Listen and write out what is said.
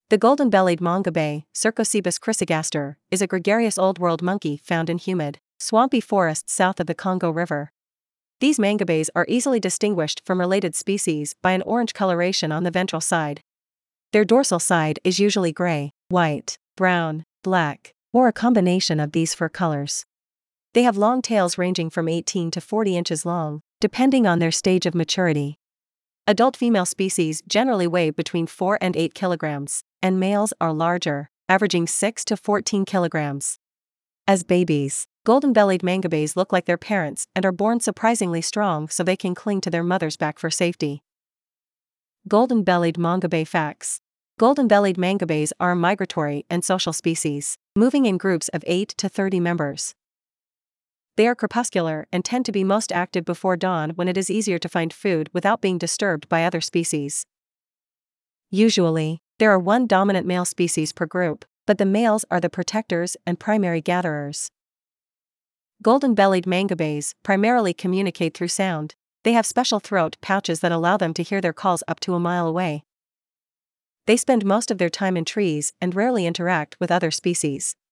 The golden-bellied mongabay, Cercocebus chrysogaster, is a gregarious Old World monkey found in humid, swampy forests south of the Congo River. These mangabays are easily distinguished from related species by an orange coloration on the ventral side. Their dorsal side is usually gray, white, brown, black, or a combination of these fur colors. They have long tails ranging from 18 to 40 inches long, depending on their stage of maturity. Adult female species generally weigh between 4 and 8 kilograms, and males are larger, averaging 6 to 14 kilograms. As babies, golden-bellied mangabays look like their parents and are born surprisingly strong so they can cling to their mother's back for safety. Golden-bellied mongabay facts. Golden-bellied mangabays are a migratory and social species, moving in groups of 8 to 30 members. They are crepuscular and tend to be most active before dawn when it is easier to find food without being disturbed by other species. Usually, there are one dominant male species per group, but the males are the protectors and primary gatherers. Golden-bellied mangabays primarily communicate through sound. They have special throat pouches that allow them to hear their calls up to a mile away. They spend most of their time in trees and rarely interact with other species.